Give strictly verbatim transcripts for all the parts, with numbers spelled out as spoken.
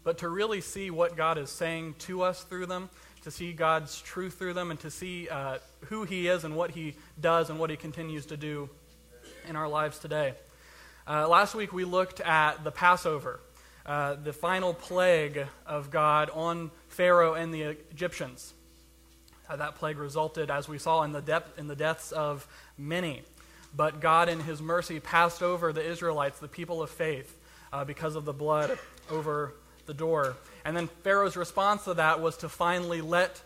but to really see what God is saying to us through them, to see God's truth through them, and to see uh, who he is and what he does and what he continues to do in our lives today. Uh, last week we looked at the Passover, uh, the final plague of God on Pharaoh and the Egyptians. Uh, that plague resulted, as we saw, in the, depth, in the deaths of many. But God in his mercy passed over the Israelites, the people of faith, uh, because of the blood over the door. And then Pharaoh's response to that was to finally let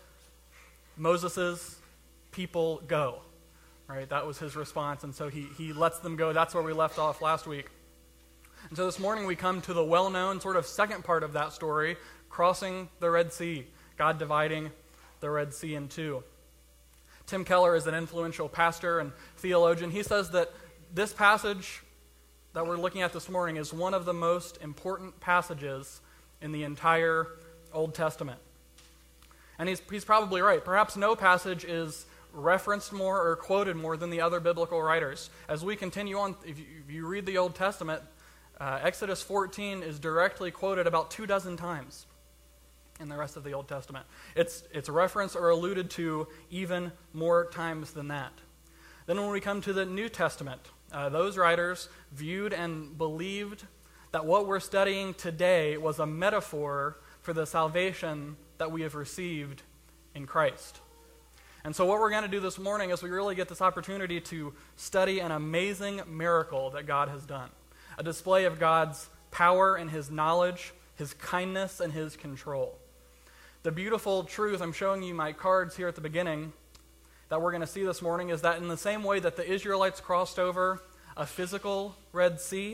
Moses' people go. Right? That was his response, and so he, he lets them go. That's where we left off last week. And so this morning we come to the well-known sort of second part of that story, crossing the Red Sea, God dividing the Red Sea in two. Tim Keller is an influential pastor and theologian. He says that this passage that we're looking at this morning is one of the most important passages in the entire Old Testament. And he's, he's probably right. Perhaps no passage is referenced more or quoted more than the other biblical writers. As we continue on, if you, if you read the Old Testament, uh, Exodus fourteen is directly quoted about two dozen times in the rest of the Old Testament. It's, it's referenced or alluded to even more times than that. Then when we come to the New Testament, uh, those writers viewed and believed that what we're studying today was a metaphor for the salvation that we have received in Christ. And so what we're going to do this morning is we really get this opportunity to study an amazing miracle that God has done. A display of God's power and his knowledge, his kindness, and his control. The beautiful truth, I'm showing you my cards here at the beginning, that we're going to see this morning is that in the same way that the Israelites crossed over a physical Red Sea,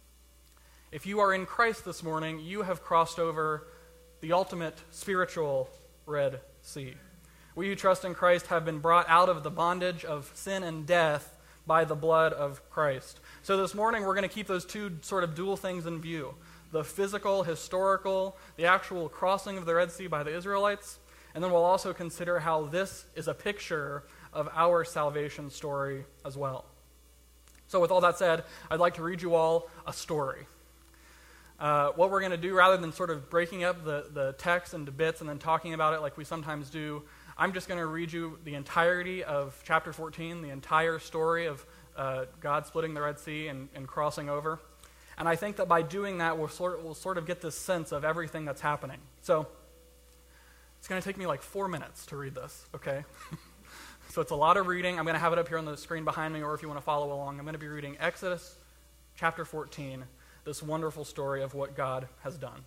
if you are in Christ this morning, you have crossed over the ultimate spiritual Red Sea. We who trust in Christ have been brought out of the bondage of sin and death by the blood of Christ. So this morning we're going to keep those two sort of dual things in view. The physical, historical, the actual crossing of the Red Sea by the Israelites, and then we'll also consider how this is a picture of our salvation story as well. So with all that said, I'd like to read you all a story. Uh, what we're going to do, rather than sort of breaking up the, the text into bits and then talking about it like we sometimes do, I'm just going to read you the entirety of chapter fourteen, the entire story of uh, God splitting the Red Sea and, and crossing over. And I think that by doing that, we'll sort, we'll sort of get this sense of everything that's happening. So it's going to take me like four minutes to read this, okay? So it's a lot of reading. I'm going to have it up here on the screen behind me, or if you want to follow along, I'm going to be reading Exodus chapter fourteen, this wonderful story of what God has done.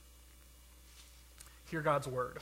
Hear God's word.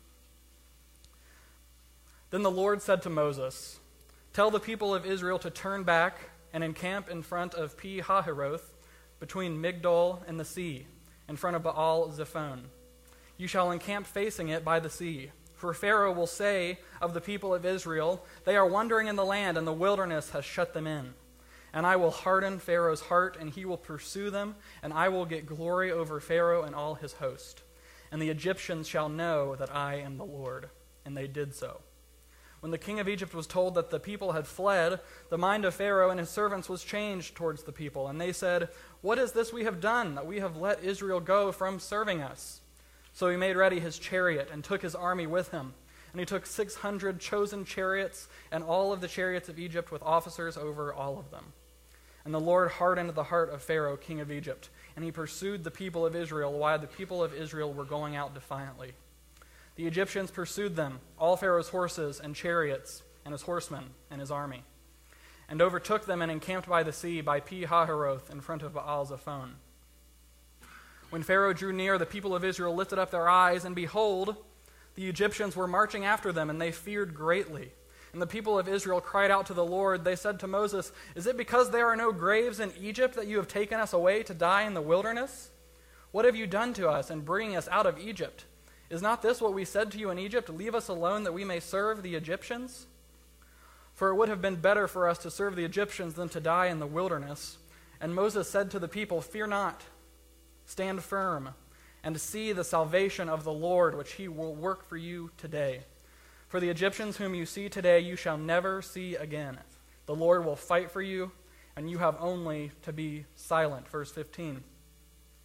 Then the Lord said to Moses, "Tell the people of Israel to turn back and encamp in front of Pi-hahiroth, between Migdol and the sea, in front of Baal-zephon. You shall encamp facing it by the sea. For Pharaoh will say of the people of Israel, 'They are wandering in the land, and the wilderness has shut them in.' And I will harden Pharaoh's heart, and he will pursue them, and I will get glory over Pharaoh and all his host. And the Egyptians shall know that I am the Lord." And they did so. When the king of Egypt was told that the people had fled, the mind of Pharaoh and his servants was changed towards the people. And they said, "What is this we have done, that we have let Israel go from serving us?" So he made ready his chariot and took his army with him. And he took six hundred chosen chariots and all of the chariots of Egypt with officers over all of them. And the Lord hardened the heart of Pharaoh, king of Egypt, and he pursued the people of Israel while the people of Israel were going out defiantly. The Egyptians pursued them, all Pharaoh's horses and chariots, and his horsemen and his army, and overtook them and encamped by the sea by Pi-hahiroth in front of Baal-zephon. When Pharaoh drew near, the people of Israel lifted up their eyes, and behold, the Egyptians were marching after them, and they feared greatly. And the people of Israel cried out to the Lord. They said to Moses, "Is it because there are no graves in Egypt that you have taken us away to die in the wilderness? What have you done to us in bringing us out of Egypt? Is not this what we said to you in Egypt? Leave us alone that we may serve the Egyptians? For it would have been better for us to serve the Egyptians than to die in the wilderness." And Moses said to the people, "Fear not, stand firm, and see the salvation of the Lord, which he will work for you today. For the Egyptians whom you see today, you shall never see again. The Lord will fight for you, and you have only to be silent." Verse fifteen.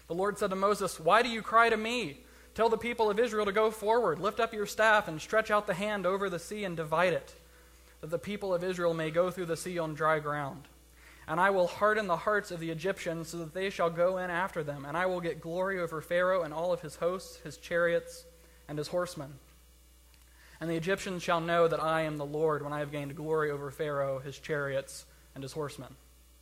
The Lord said to Moses, "Why do you cry to me? Tell the people of Israel to go forward. Lift up your staff and stretch out the hand over the sea and divide it, that the people of Israel may go through the sea on dry ground. And I will harden the hearts of the Egyptians so that they shall go in after them. And I will get glory over Pharaoh and all of his hosts, his chariots, and his horsemen. And the Egyptians shall know that I am the Lord when I have gained glory over Pharaoh, his chariots, and his horsemen."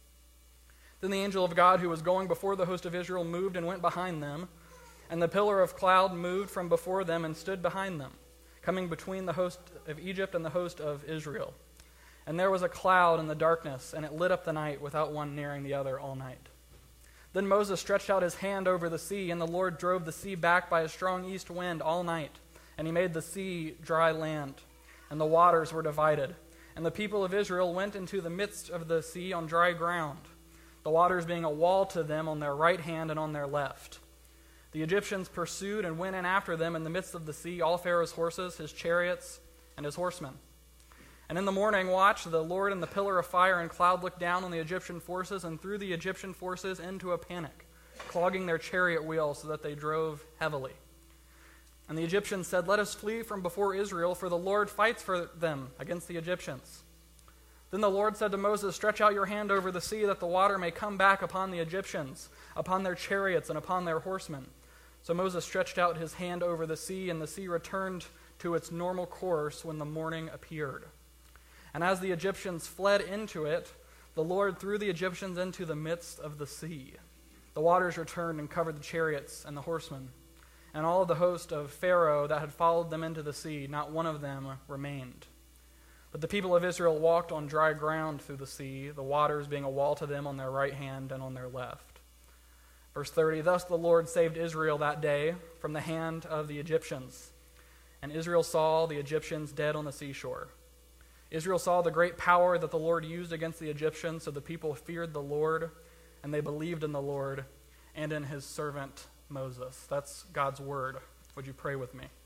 Then the angel of God who was going before the host of Israel moved and went behind them. And the pillar of cloud moved from before them and stood behind them, coming between the host of Egypt and the host of Israel. And there was a cloud in the darkness, and it lit up the night without one nearing the other all night. Then Moses stretched out his hand over the sea, and the Lord drove the sea back by a strong east wind all night. And he made the sea dry land, and the waters were divided. And the people of Israel went into the midst of the sea on dry ground, the waters being a wall to them on their right hand and on their left. The Egyptians pursued and went in after them in the midst of the sea, all Pharaoh's horses, his chariots, and his horsemen. And in the morning watch, the Lord in the pillar of fire and cloud looked down on the Egyptian forces and threw the Egyptian forces into a panic, clogging their chariot wheels so that they drove heavily. And the Egyptians said, "Let us flee from before Israel, for the Lord fights for them against the Egyptians." Then the Lord said to Moses, "Stretch out your hand over the sea, that the water may come back upon the Egyptians, upon their chariots, and upon their horsemen." So Moses stretched out his hand over the sea, and the sea returned to its normal course when the morning appeared. And as the Egyptians fled into it, the Lord threw the Egyptians into the midst of the sea. The waters returned and covered the chariots and the horsemen. And all of the host of Pharaoh that had followed them into the sea, not one of them remained. But the people of Israel walked on dry ground through the sea, the waters being a wall to them on their right hand and on their left. Verse thirty, "Thus the Lord saved Israel that day from the hand of the Egyptians. And Israel saw the Egyptians dead on the seashore. Israel saw the great power that the Lord used against the Egyptians, so the people feared the Lord, and they believed in the Lord and in his servant Moses." That's God's word. Would you pray with me?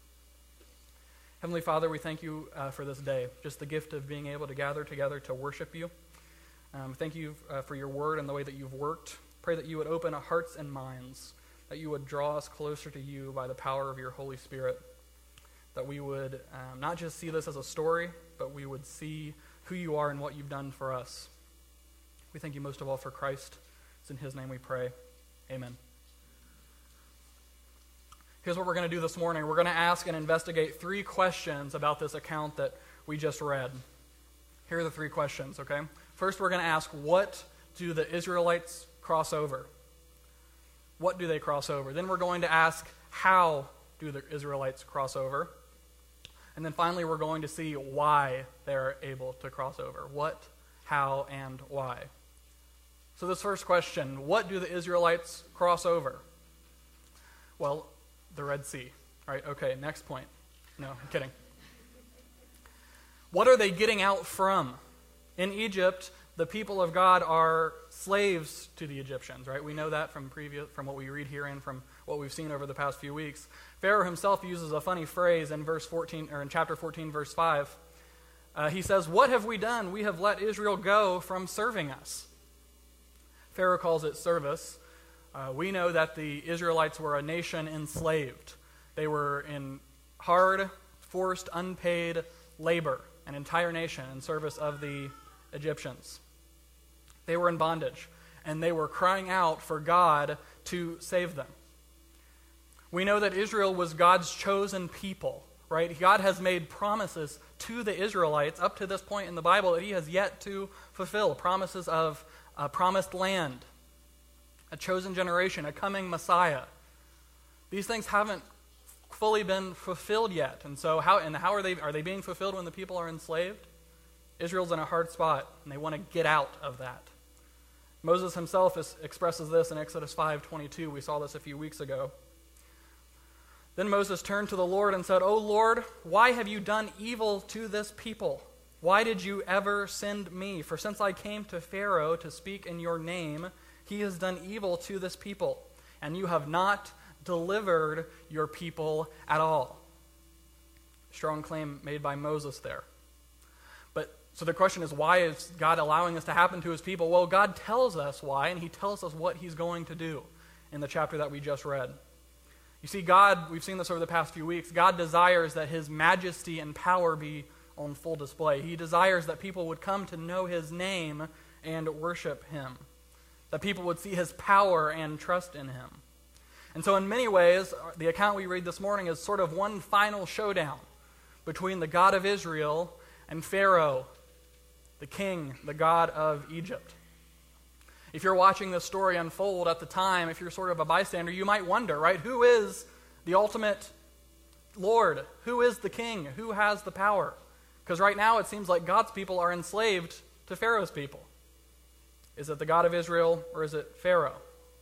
Heavenly Father, we thank you uh, for this day, just the gift of being able to gather together to worship you. Um, thank you uh, for your word and the way that you've worked. Pray that you would open our hearts and minds, that you would draw us closer to you by the power of your Holy Spirit, that we would um, not just see this as a story, but we would see who you are and what you've done for us. We thank you most of all for Christ. It's in his name we pray. Amen. Here's what we're going to do this morning. We're going to ask and investigate three questions about this account that we just read. Here are the three questions, okay? First, we're going to ask, what do the Israelites cross over? What do they cross over? Then we're going to ask, how do the Israelites cross over? And then finally, we're going to see why they're able to cross over. What, how, and why. So this first question, what do the Israelites cross over? Well, the Red Sea. All right, okay, next point. No, I'm kidding. What are they getting out from? In Egypt, the people of God are slaves to the Egyptians, right? We know that from previous, from what we read here and from what we've seen over the past few weeks. Pharaoh himself uses a funny phrase in verse fourteen, or in chapter fourteen, verse five. Uh, he says, "What have we done? We have let Israel go from serving us." Pharaoh calls it service. Uh, we know that the Israelites were a nation enslaved. They were in hard, forced, unpaid labor, an entire nation in service of the Egyptians. They were in bondage, and they were crying out for God to save them. We know that Israel was God's chosen people, right? God has made promises to the Israelites up to this point in the Bible that he has yet to fulfill. Promises of a promised land, a chosen generation, a coming Messiah. These things haven't fully been fulfilled yet. And so how and how are they are they being fulfilled when the people are enslaved? Israel's in a hard spot, and they want to get out of that. Moses himself is, expresses this in Exodus five twenty-two. We saw this a few weeks ago. Then Moses turned to the Lord and said, "O Lord, why have you done evil to this people? Why did you ever send me? For since I came to Pharaoh to speak in your name, he has done evil to this people, and you have not delivered your people at all." Strong claim made by Moses there. But so the question is, why is God allowing this to happen to his people? Well, God tells us why, and he tells us what he's going to do. in the chapter that we just read. You see, God, we've seen this over the past few weeks, God desires that his majesty and power be on full display. He desires that people would come to know his name and worship him, that people would see his power and trust in him. And so in many ways, the account we read this morning is sort of one final showdown between the God of Israel and Pharaoh, the king, the god of Egypt. If you're watching this story unfold at the time, if you're sort of a bystander, you might wonder, right, who is the ultimate Lord? Who is the king? Who has the power? Because right now it seems like God's people are enslaved to Pharaoh's people. Is it the God of Israel or is it Pharaoh?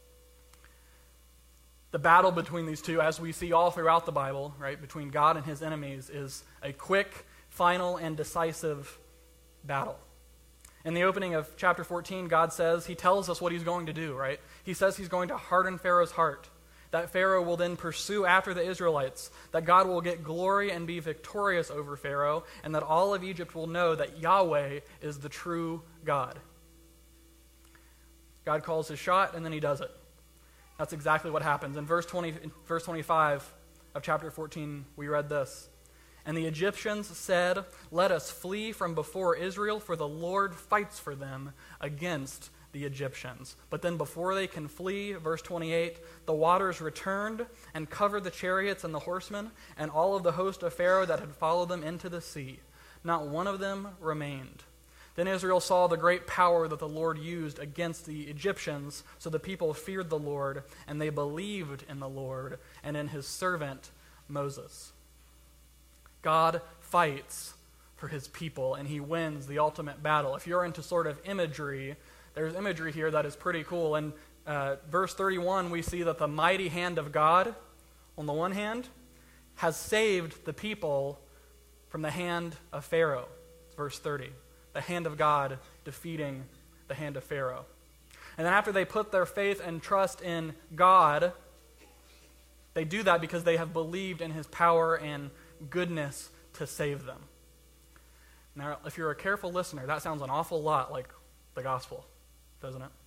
The battle between these two, as we see all throughout the Bible, right, between God and his enemies, is a quick, final, and decisive battle. In the opening of chapter fourteen, God says, he tells us what he's going to do, right? He says he's going to harden Pharaoh's heart, that Pharaoh will then pursue after the Israelites, that God will get glory and be victorious over Pharaoh, and that all of Egypt will know that Yahweh is the true God. God calls his shot, and then he does it. That's exactly what happens. In verse twenty, in verse twenty-five of chapter fourteen, we read this. And the Egyptians said, "Let us flee from before Israel, for the Lord fights for them against the Egyptians." But then before they can flee, verse twenty-eight, the waters returned and covered the chariots and the horsemen and all of the host of Pharaoh that had followed them into the sea. Not one of them remained. Then Israel saw the great power that the Lord used against the Egyptians, so the people feared the Lord, and they believed in the Lord and in his servant Moses. God fights for his people, and he wins the ultimate battle. If you're into sort of imagery, there's imagery here that is pretty cool. In uh, verse thirty-one, we see that the mighty hand of God, on the one hand, has saved the people from the hand of Pharaoh. It's verse thirty. The hand of God defeating the hand of Pharaoh. And then after they put their faith and trust in God, they do that because they have believed in his power and goodness to save them. Now, if you're a careful listener, that sounds an awful lot like the gospel, doesn't it?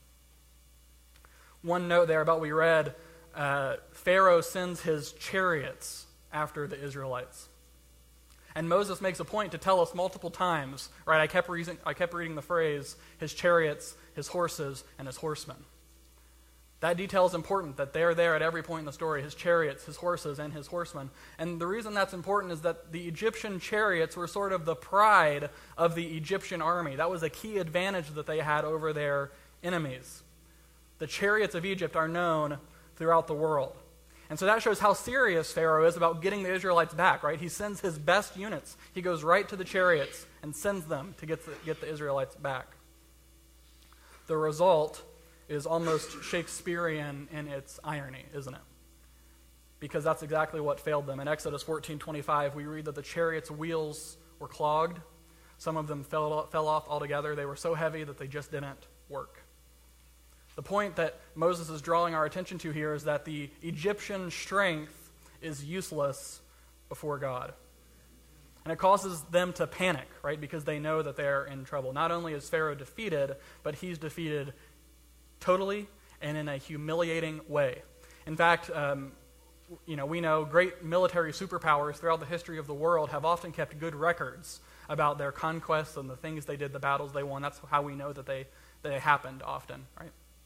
One note there about what we read, uh, Pharaoh sends his chariots after the Israelites. And Moses makes a point to tell us multiple times, right? I kept reading, I kept reading the phrase, his chariots, his horses, and his horsemen. That detail is important, that they're there at every point in the story, his chariots, his horses, and his horsemen. And the reason that's important is that the Egyptian chariots were sort of the pride of the Egyptian army. That was a key advantage that they had over their enemies. The chariots of Egypt are known throughout the world. And so that shows how serious Pharaoh is about getting the Israelites back, right? He sends his best units. He goes right to the chariots and sends them to get the, get the Israelites back. The result is almost Shakespearean in its irony, isn't it? Because that's exactly what failed them. In Exodus fourteen twenty-five, we read that the chariots' wheels were clogged. Some of them fell, fell off altogether. They were so heavy that they just didn't work. The point that Moses is drawing our attention to here is that the Egyptian strength is useless before God. And it causes them to panic, right? Because they know that they're in trouble. Not only is Pharaoh defeated, but he's defeated totally and in a humiliating way. In fact, um, you know, we know great military superpowers throughout the history of the world have often kept good records about their conquests and the things they did, the battles they won. That's how we know that they, they happened often, right?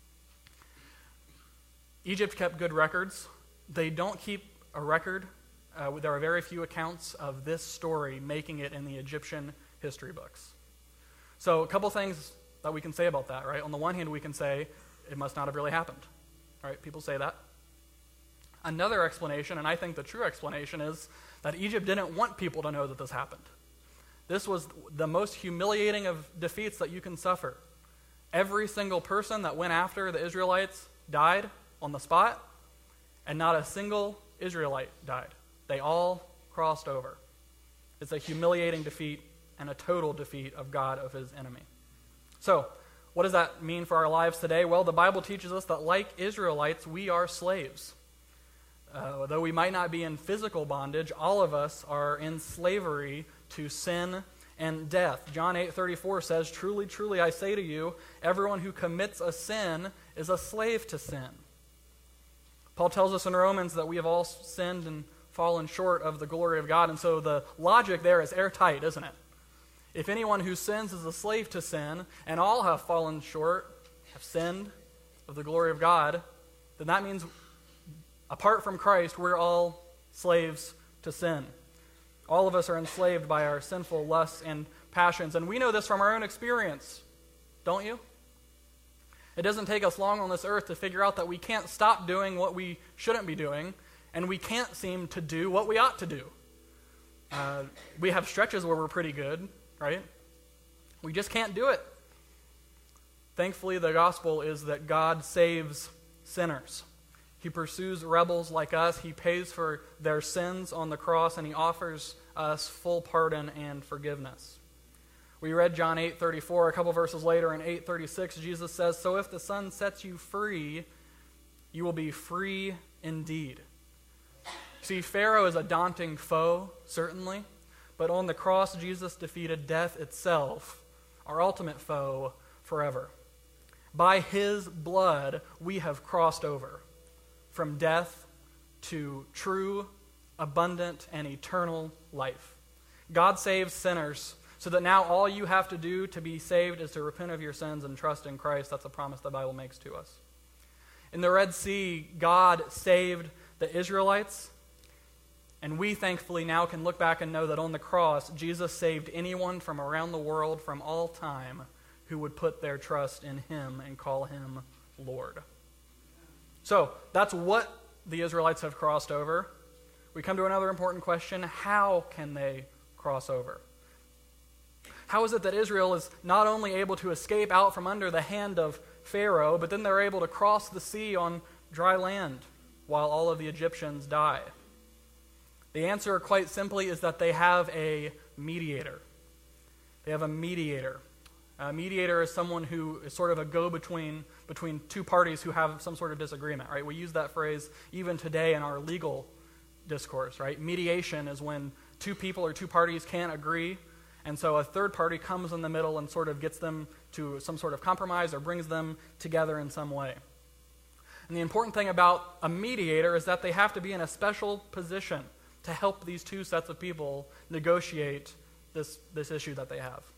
Egypt kept good records. They don't keep a record. Uh, there are very few accounts of this story making it in the Egyptian history books. So a couple things that we can say about that, right? On the one hand, we can say it must not have really happened, right? People say that. Another explanation, and I think the true explanation, is that Egypt didn't want people to know that this happened. This was the most humiliating of defeats that you can suffer. Every single person that went after the Israelites died on the spot, and not a single Israelite died. They all crossed over. It's a humiliating defeat and a total defeat of God, of his enemy. So, what does that mean for our lives today? Well, the Bible teaches us that like Israelites, we are slaves. Uh, though we might not be in physical bondage, all of us are in slavery to sin and death. John eight thirty-four says, "Truly, truly, I say to you, everyone who commits a sin is a slave to sin." Paul tells us in Romans that we have all sinned and fallen short of the glory of God. And so the logic there is airtight, isn't it? If anyone who sins is a slave to sin, and all have fallen short, have sinned of the glory of God, then that means apart from Christ, we're all slaves to sin. All of us are enslaved by our sinful lusts and passions. And we know this from our own experience, don't you? It doesn't take us long on this earth to figure out that we can't stop doing what we shouldn't be doing, and we can't seem to do what we ought to do. Uh, we have stretches where we're pretty good, right? We just can't do it. Thankfully, the gospel is that God saves sinners. He pursues rebels like us. He pays for their sins on the cross, and he offers us full pardon and forgiveness. We read John eight thirty-four. A couple verses later in eight thirty-six, Jesus says, "So if the Son sets you free, you will be free indeed." See, Pharaoh is a daunting foe, certainly, but on the cross, Jesus defeated death itself, our ultimate foe, forever. By his blood, we have crossed over from death to true, abundant, and eternal life. God saves sinners so that now all you have to do to be saved is to repent of your sins and trust in Christ. That's a promise the Bible makes to us. In the Red Sea, God saved the Israelites, and we thankfully now can look back and know that on the cross, Jesus saved anyone from around the world from all time who would put their trust in him and call him Lord. So, that's what the Israelites have crossed over. We come to another important question. How can they cross over? How is it that Israel is not only able to escape out from under the hand of Pharaoh, but then they're able to cross the sea on dry land while all of the Egyptians die? The answer, quite simply, is that they have a mediator. They have a mediator. A mediator is someone who is sort of a go-between between two parties who have some sort of disagreement, right? We use that phrase even today in our legal discourse, right? Mediation is when two people or two parties can't agree, and so a third party comes in the middle and sort of gets them to some sort of compromise or brings them together in some way. And the important thing about a mediator is that they have to be in a special position to help these two sets of people negotiate this, this issue that they have.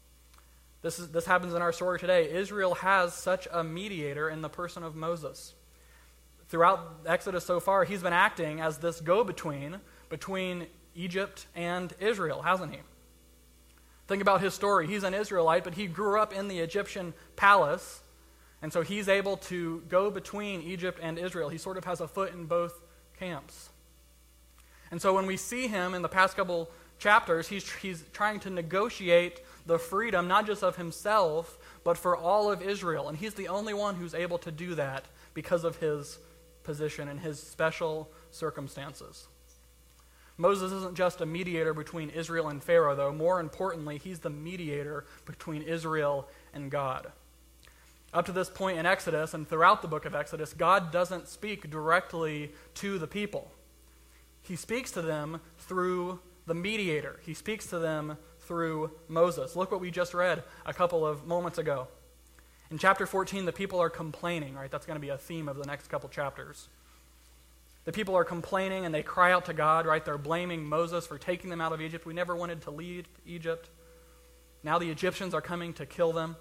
This is, this happens in our story today. Israel has such a mediator in the person of Moses. Throughout Exodus so far, he's been acting as this go-between between Egypt and Israel, hasn't he? Think about his story. He's an Israelite, but he grew up in the Egyptian palace, and so he's able to go between Egypt and Israel. He sort of has a foot in both camps. And so when we see him in the past couple chapters, he's, he's trying to negotiate the freedom, not just of himself, but for all of Israel. And he's the only one who's able to do that because of his position and his special circumstances. Moses isn't just a mediator between Israel and Pharaoh, though. More importantly, he's the mediator between Israel and God. Up to this point in Exodus and throughout the book of Exodus, God doesn't speak directly to the people. He speaks to them through the mediator. He speaks to them through Moses. Look what we just read a couple of moments ago. In chapter fourteen, the people are complaining, right? That's going to be a theme of the next couple chapters. The people are complaining and they cry out to God, right? They're blaming Moses for taking them out of Egypt. We never wanted to leave Egypt. Now the Egyptians are coming to kill them.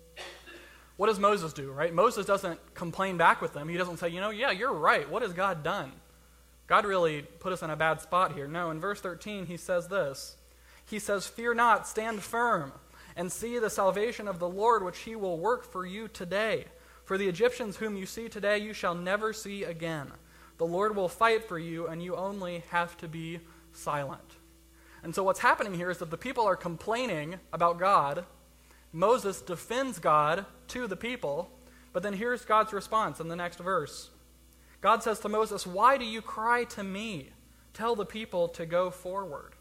What does Moses do, right? Moses doesn't complain back with them. He doesn't say, you know, yeah, you're right. What has God done? God really put us in a bad spot here. No, in verse thirteen, he says this. He says, "Fear not, stand firm, and see the salvation of the Lord, which he will work for you today. For the Egyptians whom you see today, you shall never see again. The Lord will fight for you, and you only have to be silent." And so what's happening here is that the people are complaining about God. Moses defends God to the people, but then here's God's response in the next verse. God says to Moses, "Why do you cry to me? Tell the people to go forward."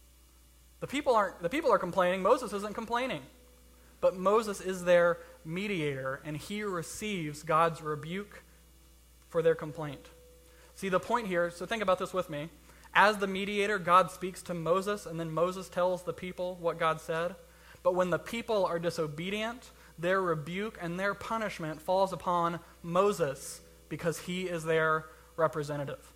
The people aren't, the people are complaining. Moses isn't complaining. But Moses is their mediator, and he receives God's rebuke for their complaint. See, the point here, so think about this with me. As the mediator, God speaks to Moses, and then Moses tells the people what God said. But when the people are disobedient, their rebuke and their punishment falls upon Moses because he is their representative.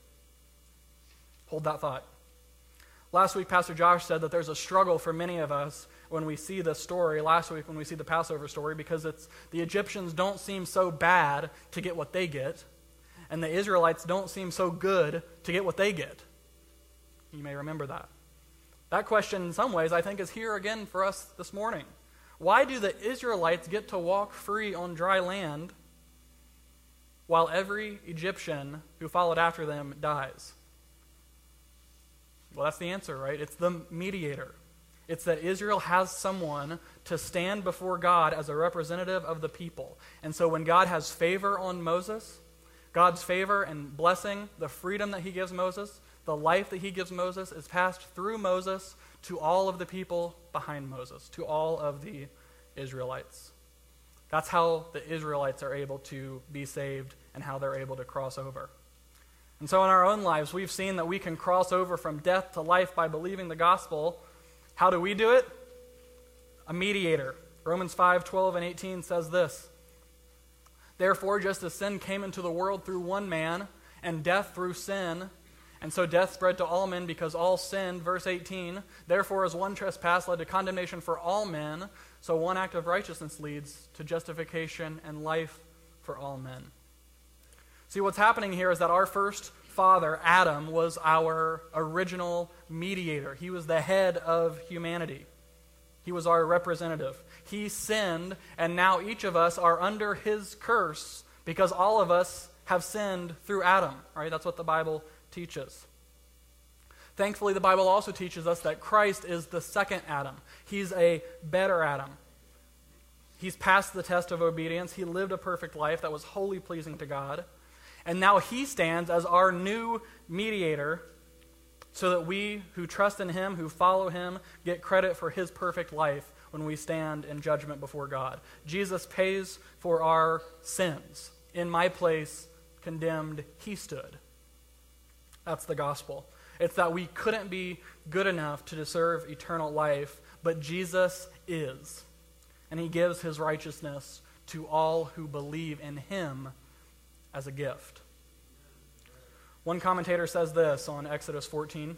Hold that thought. Last week, Pastor Josh said that there's a struggle for many of us when we see this story, last week when we see the Passover story, because it's the Egyptians don't seem so bad to get what they get, and the Israelites don't seem so good to get what they get. You may remember that. That question, in some ways, I think is here again for us this morning. Why do the Israelites get to walk free on dry land while every Egyptian who followed after them dies? Well, that's the answer, right? It's the mediator. It's that Israel has someone to stand before God as a representative of the people. And so when God has favor on Moses, God's favor and blessing, the freedom that he gives Moses, the life that he gives Moses is passed through Moses to all of the people behind Moses, to all of the Israelites. That's how the Israelites are able to be saved and how they're able to cross over. And so in our own lives, we've seen that we can cross over from death to life by believing the gospel. How do we do it? A mediator. Romans five, twelve, and eighteen says this: "Therefore, just as sin came into the world through one man, and death through sin, and so death spread to all men because all sinned," verse eighteen, "therefore as one trespass led to condemnation for all men, so one act of righteousness leads to justification and life for all men." See, what's happening here is that our first father, Adam, was our original mediator. He was the head of humanity. He was our representative. He sinned, and now each of us are under his curse because all of us have sinned through Adam. Right? That's what the Bible teaches. Thankfully, the Bible also teaches us that Christ is the second Adam. He's a better Adam. He's passed the test of obedience. He lived a perfect life that was wholly pleasing to God. And now he stands as our new mediator so that we who trust in him, who follow him, get credit for his perfect life when we stand in judgment before God. Jesus pays for our sins. In my place, condemned, he stood. That's the gospel. It's that we couldn't be good enough to deserve eternal life, but Jesus is. And he gives his righteousness to all who believe in him as a gift. One commentator says this on Exodus fourteen.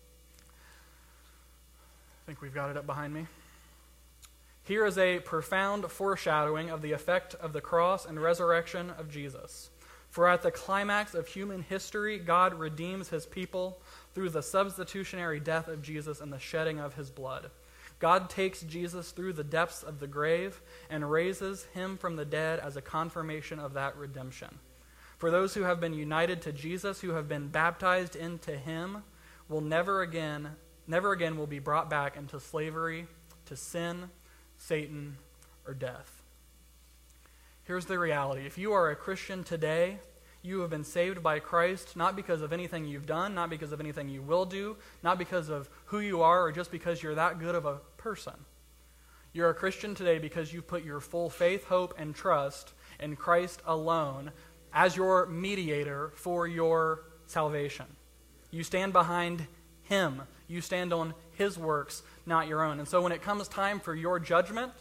I think we've got it up behind me. "Here is a profound foreshadowing of the effect of the cross and resurrection of Jesus. For at the climax of human history, God redeems his people through the substitutionary death of Jesus and the shedding of his blood. God takes Jesus through the depths of the grave and raises him from the dead as a confirmation of that redemption. For those who have been united to Jesus, who have been baptized into him, will never again, never again will be brought back into slavery to sin, Satan, or death." Here's the reality. If you are a Christian today, you have been saved by Christ, not because of anything you've done, not because of anything you will do, not because of who you are, or just because you're that good of a person. You're a Christian today because you put your full faith, hope, and trust in Christ alone as your mediator for your salvation. You stand behind him. You stand on his works, not your own. And so when it comes time for your judgment,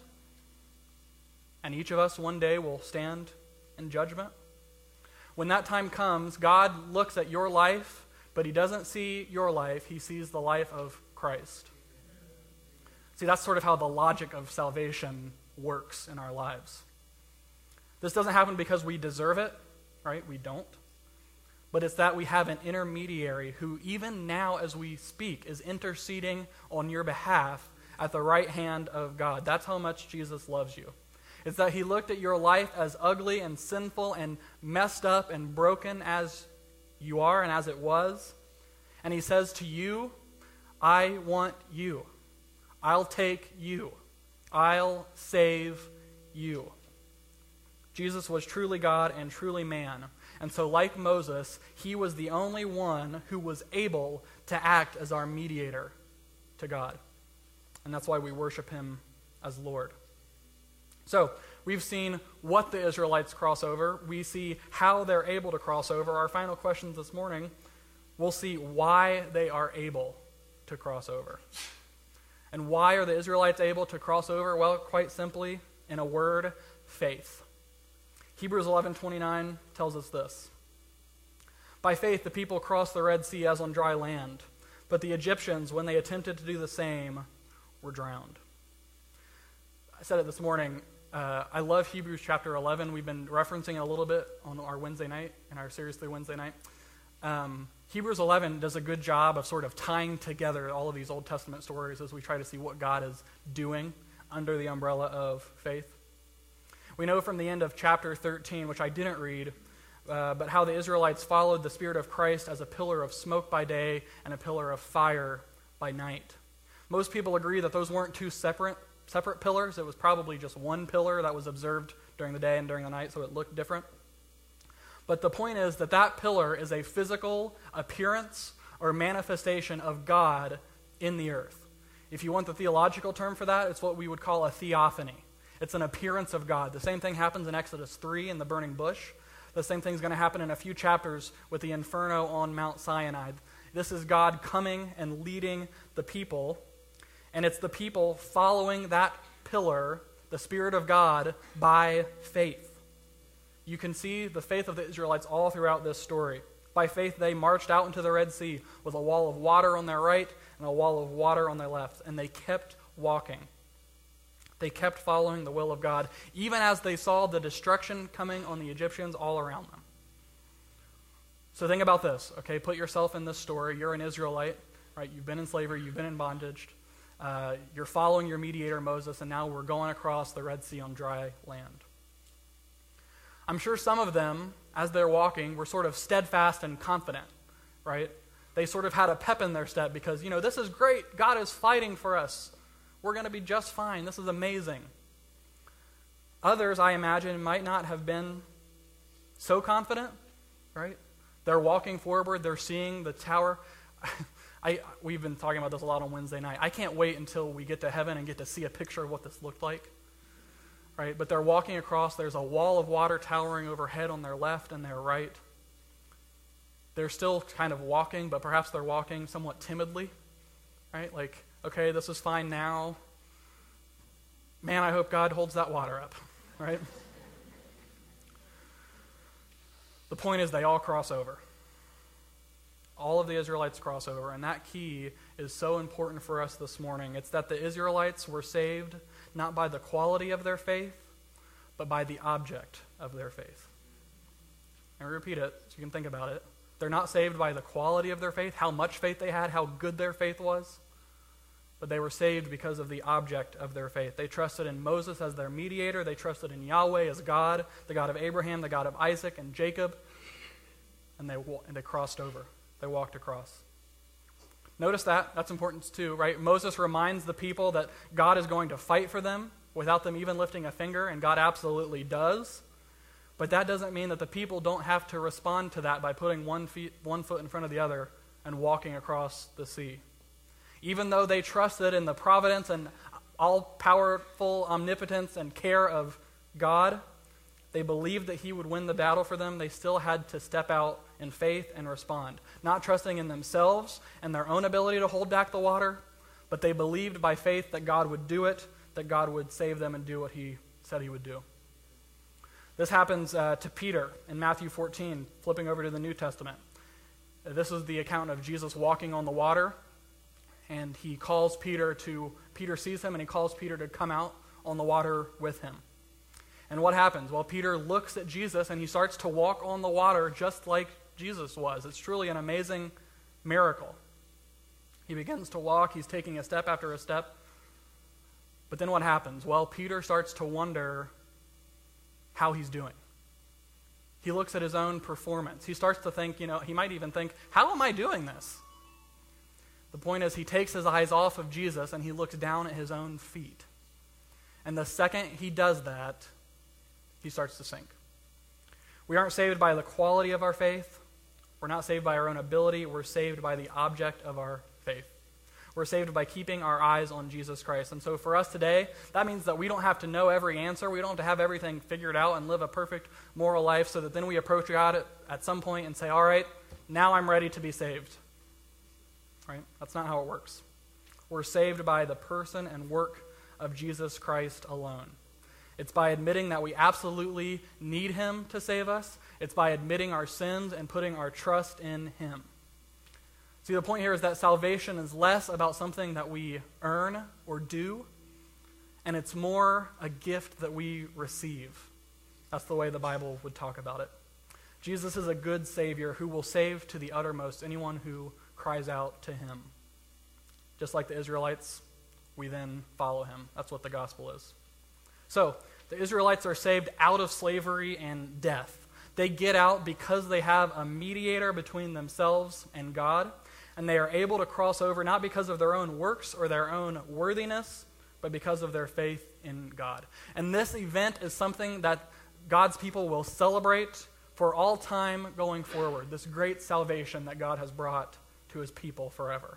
and each of us one day will stand in judgment, when that time comes, God looks at your life, but he doesn't see your life. He sees the life of Christ. See, that's sort of how the logic of salvation works in our lives. This doesn't happen because we deserve it, right? We don't. But it's that we have an intermediary who, even now as we speak, is interceding on your behalf at the right hand of God. That's how much Jesus loves you. It's that he looked at your life as ugly and sinful and messed up and broken as you are and as it was. And he says to you, "I want you. I'll take you. I'll save you." Jesus was truly God and truly man. And so like Moses, he was the only one who was able to act as our mediator to God. And that's why we worship him as Lord. So, we've seen what the Israelites cross over. We see how they're able to cross over. Our final questions this morning, we'll see why they are able to cross over. And why are the Israelites able to cross over? Well, quite simply, in a word, faith. Hebrews eleven twenty-nine tells us this: By faith, the people crossed the Red Sea as on dry land, but the Egyptians, when they attempted to do the same, were drowned. I said it this morning. Uh, I love Hebrews chapter eleven. We've been referencing it a little bit on our Wednesday night, in our Series three Wednesday night. Um, Hebrews eleven does a good job of sort of tying together all of these Old Testament stories as we try to see what God is doing under the umbrella of faith. We know from the end of chapter thirteen, which I didn't read, uh, but how the Israelites followed the Spirit of Christ as a pillar of smoke by day and a pillar of fire by night. Most people agree that those weren't two separate separate pillars. It was probably just one pillar that was observed during the day and during the night, so it looked different. But the point is that that pillar is a physical appearance or manifestation of God in the earth. If you want the theological term for that, it's what we would call a theophany. It's an appearance of God. The same thing happens in Exodus three in the burning bush. The same thing is going to happen in a few chapters with the inferno on Mount Sinai. This is God coming and leading the people, and it's the people following that pillar, the Spirit of God, by faith. You can see the faith of the Israelites all throughout this story. By faith, they marched out into the Red Sea with a wall of water on their right and a wall of water on their left, and they kept walking. They kept following the will of God, even as they saw the destruction coming on the Egyptians all around them. So think about this, okay? Put yourself in this story. You're an Israelite, right? You've been in slavery. You've been in bondage. Uh, you're following your mediator, Moses, and now we're going across the Red Sea on dry land. I'm sure some of them, as they're walking, were sort of steadfast and confident, right? They sort of had a pep in their step because, you know, this is great. God is fighting for us. We're going to be just fine. This is amazing. Others, I imagine, might not have been so confident, right? They're walking forward. They're seeing the tower. I, we've been talking about this a lot on Wednesday night. I can't wait until we get to heaven and get to see a picture of what this looked like. Right? But they're walking across. There's a wall of water towering overhead on their left and their right. They're still kind of walking, but perhaps they're walking somewhat timidly. Right? Like, okay, this is fine now. Man, I hope God holds that water up. Right? The point is they all cross over. All of the Israelites cross over, and that key is so important for us this morning. It's that the Israelites were saved not by the quality of their faith, but by the object of their faith. And I repeat it so you can think about it. They're not saved by the quality of their faith, how much faith they had, how good their faith was, but they were saved because of the object of their faith. They trusted in Moses as their mediator. They trusted in Yahweh as God, the God of Abraham, the God of Isaac and Jacob, and they, and they crossed over. They walked across. Notice that. That's important too, right? Moses reminds the people that God is going to fight for them without them even lifting a finger, and God absolutely does. But that doesn't mean that the people don't have to respond to that by putting one, feet, one foot in front of the other and walking across the sea. Even though they trusted in the providence and all-powerful omnipotence and care of God, they believed that he would win the battle for them. They still had to step out in faith and respond, not trusting in themselves and their own ability to hold back the water, but they believed by faith that God would do it, that God would save them and do what he said he would do. This happens uh, to Peter in Matthew fourteen, flipping over to the New Testament. This is the account of Jesus walking on the water, and he calls Peter to, Peter sees him, and he calls Peter to come out on the water with him. And what happens? Well, Peter looks at Jesus, and he starts to walk on the water just like Jesus was. It's truly an amazing miracle. He begins to walk. He's taking a step after a step. But then what happens? Well, Peter starts to wonder how he's doing. He looks at his own performance. He starts to think, you know, he might even think, how am I doing this? The point is, he takes his eyes off of Jesus and he looks down at his own feet. And the second he does that, he starts to sink. We aren't saved by the quality of our faith. We're not saved by our own ability. We're saved by the object of our faith. We're saved by keeping our eyes on Jesus Christ. And so for us today, that means that we don't have to know every answer. We don't have to have everything figured out and live a perfect moral life so that then we approach God at, at some point and say, all right, now I'm ready to be saved. Right? That's not how it works. We're saved by the person and work of Jesus Christ alone. It's by admitting that we absolutely need him to save us. It's by admitting our sins and putting our trust in him. See, the point here is that salvation is less about something that we earn or do, and it's more a gift that we receive. That's the way the Bible would talk about it. Jesus is a good Savior who will save to the uttermost anyone who cries out to him. Just like the Israelites, we then follow him. That's what the gospel is. So, the Israelites are saved out of slavery and death. They get out because they have a mediator between themselves and God, and they are able to cross over not because of their own works or their own worthiness, but because of their faith in God. And this event is something that God's people will celebrate for all time going forward, this great salvation that God has brought to his people forever.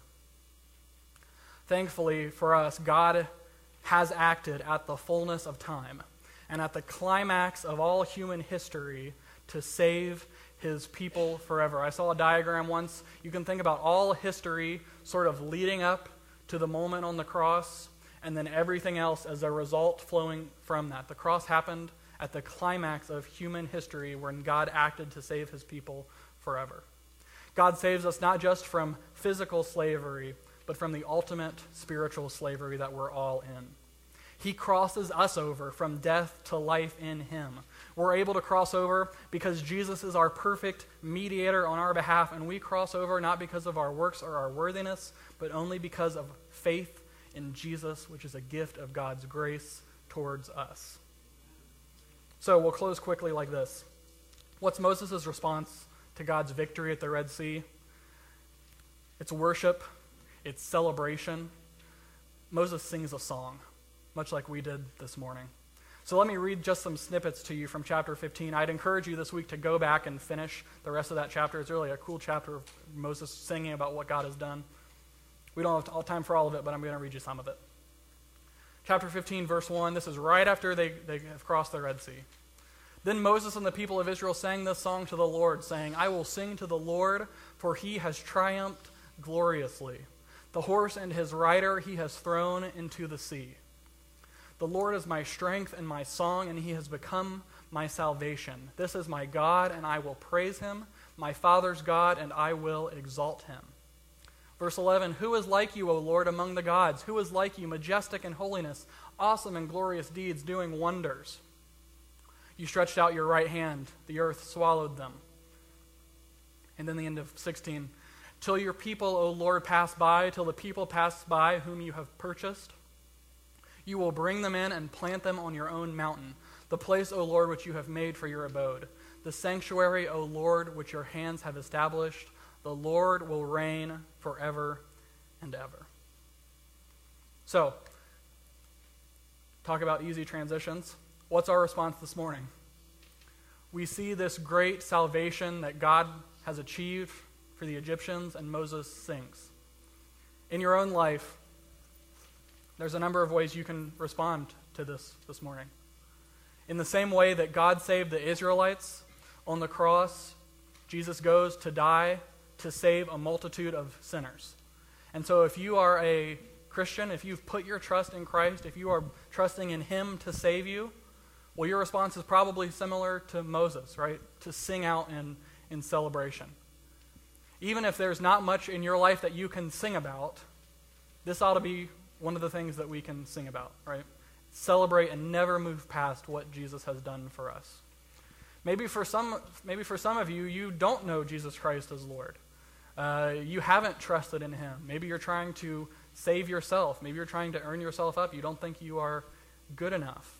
Thankfully for us, God has acted at the fullness of time and at the climax of all human history to save his people forever. I saw a diagram once. You can think about all history sort of leading up to the moment on the cross, and then everything else as a result flowing from that. The cross happened at the climax of human history when God acted to save his people forever. God saves us not just from physical slavery, but from the ultimate spiritual slavery that we're all in. He crosses us over from death to life in him. We're able to cross over because Jesus is our perfect mediator on our behalf, and we cross over not because of our works or our worthiness, but only because of faith in Jesus, which is a gift of God's grace towards us. So we'll close quickly like this. What's Moses' response to God's victory at the Red Sea? It's worship. It's celebration. Moses sings a song, much like we did this morning. So let me read just some snippets to you from chapter fifteen. I'd encourage you this week to go back and finish the rest of that chapter. It's really a cool chapter of Moses singing about what God has done. We don't have all time for all of it, but I'm going to read you some of it. Chapter fifteen, verse one, this is right after they, they have crossed the Red Sea. Then Moses and the people of Israel sang this song to the Lord, saying, I will sing to the Lord, for he has triumphed gloriously. The horse and his rider he has thrown into the sea. The Lord is my strength and my song, and he has become my salvation. This is my God, and I will praise him, my Father's God, and I will exalt him. Verse eleven, who is like you, O Lord, among the gods? Who is like you, majestic in holiness, awesome in glorious deeds, doing wonders? You stretched out your right hand, the earth swallowed them. And then the end of sixteen, till your people, O Lord, pass by, till the people pass by whom you have purchased. You will bring them in and plant them on your own mountain, the place, O Lord, which you have made for your abode. The sanctuary, O Lord, which your hands have established. The Lord will reign forever and ever. So, talk about easy transitions. What's our response this morning? We see this great salvation that God has achieved for the Egyptians, and Moses sings. In your own life, there's a number of ways you can respond to this this morning. In the same way that God saved the Israelites on the cross, Jesus goes to die to save a multitude of sinners. And so if you are a Christian, if you've put your trust in Christ, if you are trusting in him to save you, well, your response is probably similar to Moses, right? To sing out in, in celebration. Even if there's not much in your life that you can sing about, this ought to be one of the things that we can sing about, right? Celebrate and never move past what Jesus has done for us. Maybe for some, maybe for some of you, you don't know Jesus Christ as Lord. Uh, you haven't trusted in him. Maybe you're trying to save yourself. Maybe you're trying to earn yourself up. You don't think you are good enough.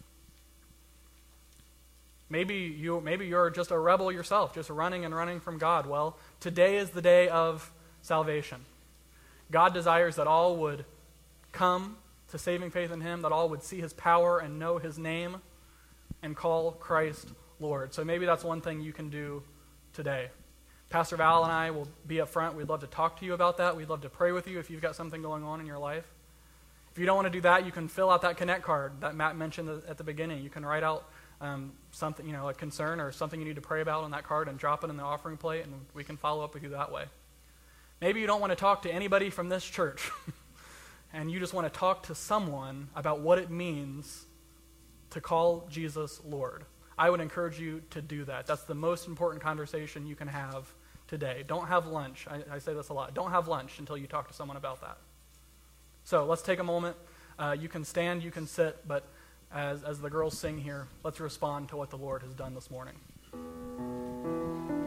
Maybe you, maybe you're just a rebel yourself, just running and running from God. Well, today is the day of salvation. God desires that all would come to saving faith in him, that all would see his power and know his name and call Christ Lord. So maybe that's one thing you can do today. Pastor Val and I will be up front. We'd love to talk to you about that. We'd love to pray with you if you've got something going on in your life. If you don't want to do that, you can fill out that Connect card that Matt mentioned at the beginning. You can write out um, something, you know, a concern or something you need to pray about on that card and drop it in the offering plate, and we can follow up with you that way. Maybe you don't want to talk to anybody from this church, and you just want to talk to someone about what it means to call Jesus Lord. I would encourage you to do that. That's the most important conversation you can have today. Don't have lunch. I, I say this a lot. Don't have lunch until you talk to someone about that. So let's take a moment. Uh, you can stand, you can sit, but as, as the girls sing here, let's respond to what the Lord has done this morning.